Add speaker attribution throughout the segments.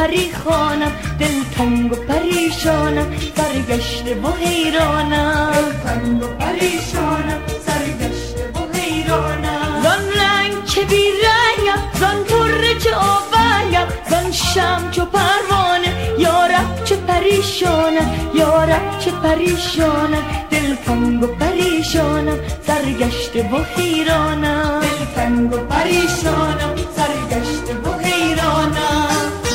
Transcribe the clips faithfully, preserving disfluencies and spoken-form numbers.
Speaker 1: پری خوانم، دلتنگ و پریشانم، سرگشته و حیرانم.
Speaker 2: دلتنگ و پریشانم، سرگشته و حیرانم.
Speaker 1: زان رنگ چه بی رنگم، زان طره چه آونگم، زان شمع چو پروانه، یارب چه پریشانم، یارب چه پریشانم. دلتنگ و پریشانم، سرگشته و حیرانم.
Speaker 2: دلتنگ و پریشانم، سرگشته و حیرانم.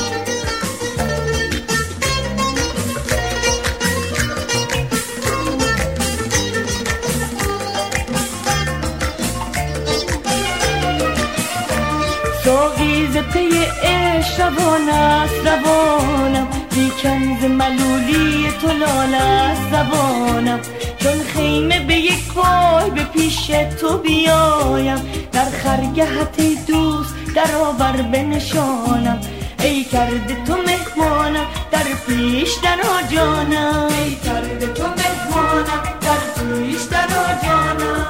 Speaker 1: ساقی ز پی عشق روان است روانم، لیکن ز ملولی تو لال است زبانم. چون خیمه به یک پای به پیش تو بیایم، در خرگهت ای دوست در آور بنشانم. ای کرده تو مهمانم، در پیش در آ جانم.
Speaker 2: ای کرده تو مهمانم، در پیش در آ جانم.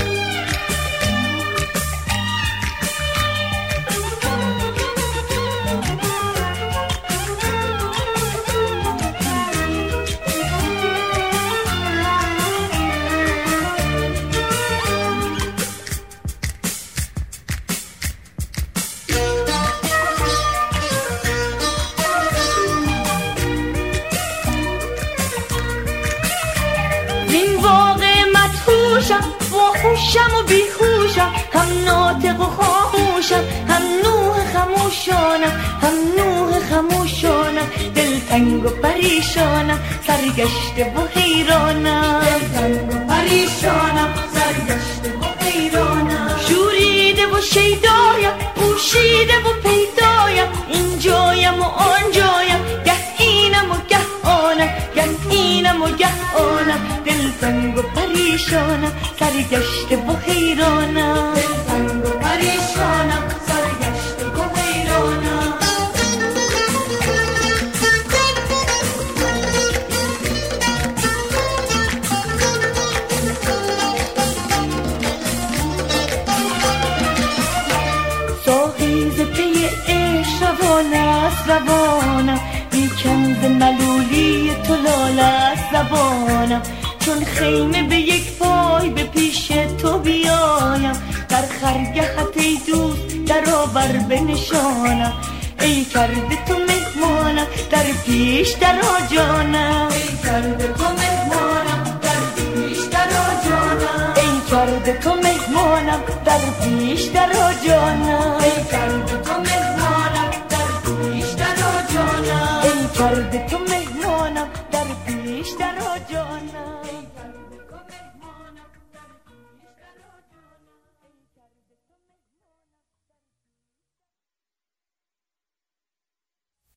Speaker 1: باهوشم و بیهوشم، هم ناطق و خاموشم، هم نوح خموشانم، هم نوح خموشانم. دلتنگ و پریشانم، سرگشته و حیرانم.
Speaker 2: دلتنگ و پریشانم، سرگشته و حیرانم.
Speaker 1: شوریده و شیدایم، پوشیده و پیدایم، اینجایم و آنجایم، گه اینم و گه آنم، گه اینم و گه آنم. دلتنگ و پریشانم، سرگشته و حیرانم.
Speaker 2: دلتنگ و پریشانم، سرگشته و حیرانم.
Speaker 1: ساقی ز پی عشق روان است روانم، لیکن ز ملولی تو لال است زبانم. چون خیمه به یک پای به پیش تو بیایم، در خرگهت ای دوست در آور بنشانم. ای کرده تو مهمانم، در پیش در آ جانم.
Speaker 2: ای کرده تو مهمانم، در پیش در آ جانم.
Speaker 1: ای کرده تو مهمانم، در پیش در آ جانم.
Speaker 2: ای کرده تو مهمانم، در پیش در آ جانم.
Speaker 1: ای کرده تو مهمانم، در پیش در آ جانم.